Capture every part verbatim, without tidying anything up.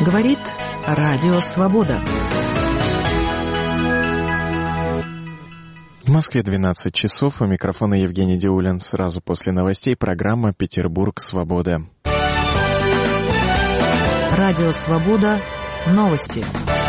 Говорит Радио Свобода. В Москве двенадцать часов. У микрофона Евгений Диулин. Сразу после новостей программа «Петербург. Свобода». Радио Свобода. Новости.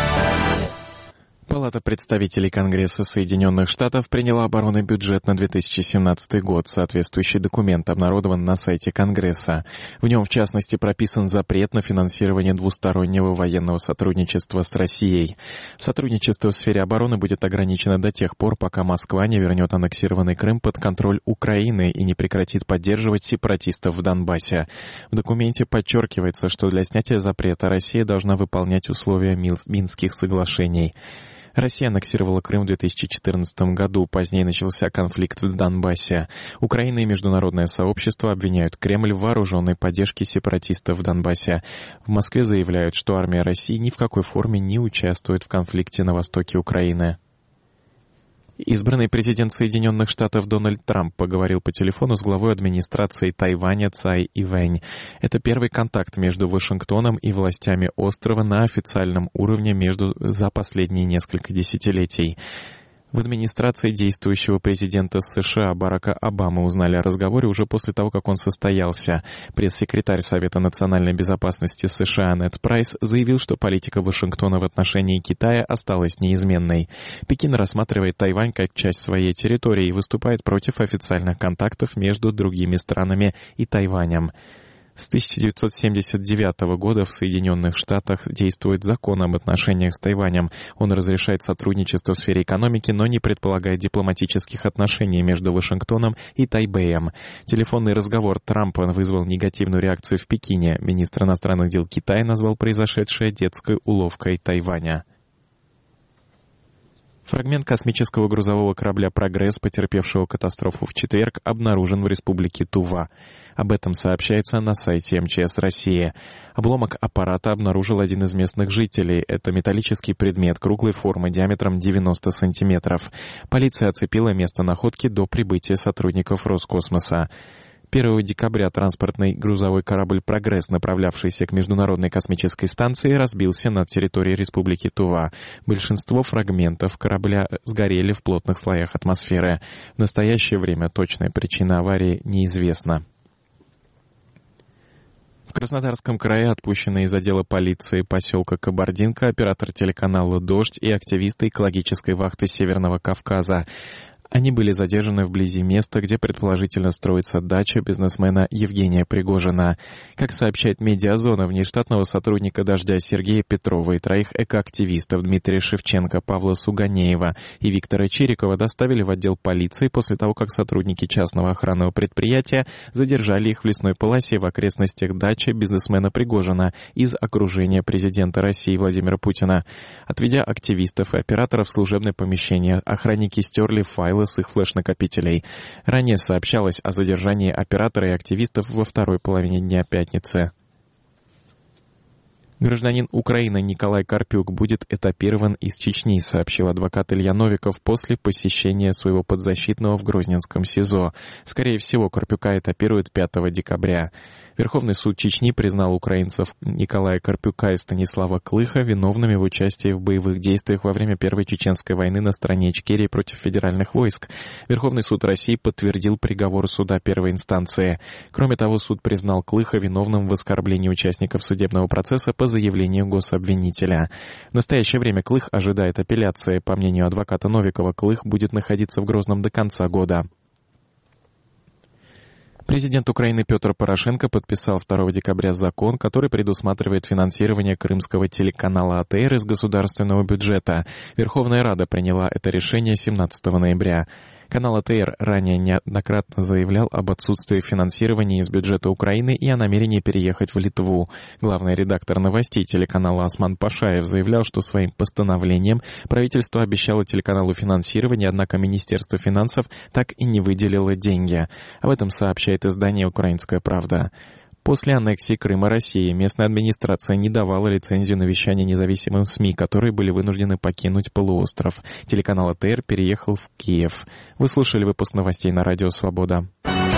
Палата представителей Конгресса Соединенных Штатов приняла оборонный бюджет на две тысячи семнадцатый год. Соответствующий документ обнародован на сайте Конгресса. В нем, в частности, прописан запрет на финансирование двустороннего военного сотрудничества с Россией. Сотрудничество в сфере обороны будет ограничено до тех пор, пока Москва не вернет аннексированный Крым под контроль Украины и не прекратит поддерживать сепаратистов в Донбассе. В документе подчеркивается, что для снятия запрета Россия должна выполнять условия Минских соглашений. Россия аннексировала Крым в две тысячи четырнадцатом году. Позднее начался конфликт в Донбассе. Украина и международное сообщество обвиняют Кремль в вооруженной поддержке сепаратистов в Донбассе. В Москве заявляют, что армия России ни в какой форме не участвует в конфликте на востоке Украины. Избранный президент Соединенных Штатов Дональд Трамп поговорил по телефону с главой администрации Тайваня Цай Ивэнь. Это первый контакт между Вашингтоном и властями острова на официальном уровне между за последние несколько десятилетий. В администрации действующего президента США Барака Обамы узнали о разговоре уже после того, как он состоялся. Пресс-секретарь Совета национальной безопасности США Нед Прайс заявил, что политика Вашингтона в отношении Китая осталась неизменной. Пекин рассматривает Тайвань как часть своей территории и выступает против официальных контактов между другими странами и Тайванем. С тысяча девятьсот семьдесят девятого года в Соединенных Штатах действует закон об отношениях с Тайванем. Он разрешает сотрудничество в сфере экономики, но не предполагает дипломатических отношений между Вашингтоном и Тайбэем. Телефонный разговор Трампа вызвал негативную реакцию в Пекине. Министр иностранных дел Китая назвал произошедшее детской уловкой Тайваня. Фрагмент космического грузового корабля «Прогресс», потерпевшего катастрофу в четверг, обнаружен в республике Тува. Об этом сообщается на сайте эм че эс России. Обломок аппарата обнаружил один из местных жителей. Это металлический предмет круглой формы диаметром девяносто сантиметров. Полиция оцепила место находки до прибытия сотрудников Роскосмоса. первого декабря транспортный грузовой корабль «Прогресс», направлявшийся к Международной космической станции, разбился на территории Республики Тува. Большинство фрагментов корабля сгорели в плотных слоях атмосферы. В настоящее время точная причина аварии неизвестна. В Краснодарском крае отпущены из отдела полиции поселка Кабардинка оператор телеканала «Дождь» и активисты экологической вахты Северного Кавказа. Они были задержаны вблизи места, где предположительно строится дача бизнесмена Евгения Пригожина. Как сообщает «Медиазона», внештатного сотрудника «Дождя» Сергея Петрова и троих экоактивистов Дмитрия Шевченко, Павла Суганеева и Виктора Чирикова доставили в отдел полиции после того, как сотрудники частного охранного предприятия задержали их в лесной полосе в окрестностях дачи бизнесмена Пригожина из окружения президента России Владимира Путина. Отведя активистов и операторов в служебное помещение, охранники стерли файлы с их флеш-накопителей. Ранее сообщалось о задержании оператора и активистов во второй половине дня пятницы. Гражданин Украины Николай Карпюк будет этапирован из Чечни, сообщил адвокат Илья Новиков после посещения своего подзащитного в Грозненском СИЗО. Скорее всего, Карпюка этапируют пятого декабря. Верховный суд Чечни признал украинцев Николая Карпюка и Станислава Клыха виновными в участии в боевых действиях во время Первой Чеченской войны на стороне Ичкерии против федеральных войск. Верховный суд России подтвердил приговор суда первой инстанции. Кроме того, суд признал Клыха виновным в оскорблении участников судебного процесса по заявлению гособвинителя. В настоящее время Клых ожидает апелляции. По мнению адвоката Новикова, Клых будет находиться в Грозном до конца года. Президент Украины Петр Порошенко подписал второго декабря закон, который предусматривает финансирование крымского телеканала а тэ эр из государственного бюджета. Верховная Рада приняла это решение семнадцатого ноября. Канал а тэ эр ранее неоднократно заявлял об отсутствии финансирования из бюджета Украины и о намерении переехать в Литву. Главный редактор новостей телеканала Осман Пашаев заявлял, что своим постановлением правительство обещало телеканалу финансирование, однако Министерство финансов так и не выделило деньги. Об этом сообщает издание «Украинская правда». После аннексии Крыма России местная администрация не давала лицензию на вещание независимым СМИ, которые были вынуждены покинуть полуостров. Телеканал а тэ эр переехал в Киев. Вы слушали выпуск новостей на Радио Свобода.